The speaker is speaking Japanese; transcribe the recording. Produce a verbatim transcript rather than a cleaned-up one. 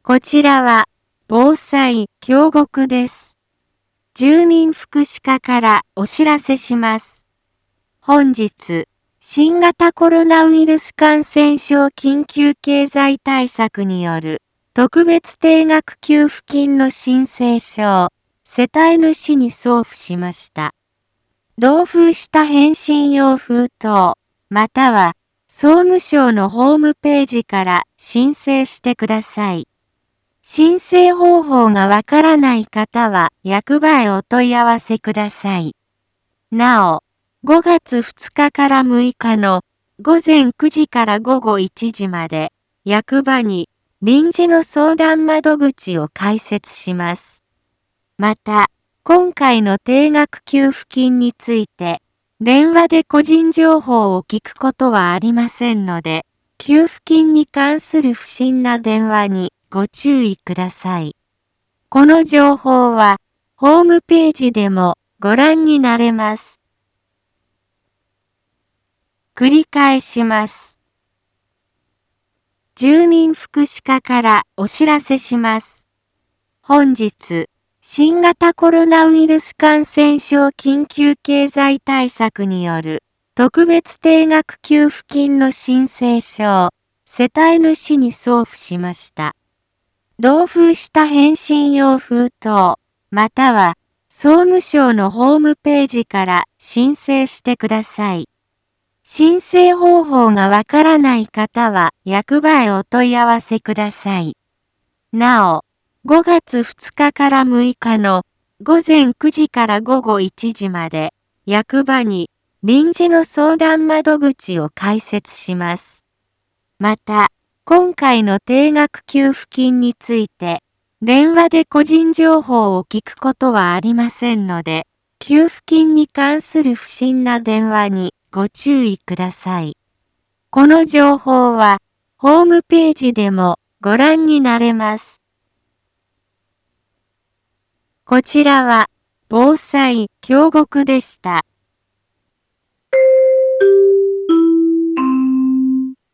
こちらは、防災京極です。住民福祉課からお知らせします。本日、新型コロナウイルス感染症緊急経済対策による特別定額給付金の申請書を世帯主に送付しました。同封した返信用封筒、または総務省のホームページから申請してください。申請方法がわからない方は役場へお問い合わせください。なお、ごがつふつかからむいかのごぜんくじからごごいちじまで役場に臨時の相談窓口を開設します。また、今回の定額給付金について電話で個人情報を聞くことはありませんので、給付金に関する不審な電話にご注意ください。この情報はホームページでもご覧になれます。繰り返します。住民福祉課からお知らせします。本日、新型コロナウイルス感染症緊急経済対策による特別定額給付金の申請書を世帯主に送付しました。同封した返信用封筒、または総務省のホームページから申請してください。申請方法がわからない方は役場へお問い合わせください。なお、ごがつふつかからむいかのごぜんくじからごごいちじまで役場に臨時の相談窓口を開設します。また、今回の定額給付金について電話で個人情報を聞くことはありませんので、給付金に関する不審な電話にご注意ください。この情報はホームページでもご覧になれます。こちらは防災京極でした。